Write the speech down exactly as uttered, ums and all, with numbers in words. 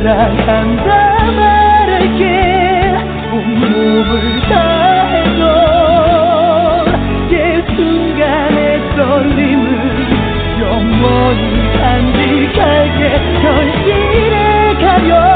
사랑한다 말할게 온몸을 다해서 이 순간의 떨림은 영원히 간직할게 현실에 가려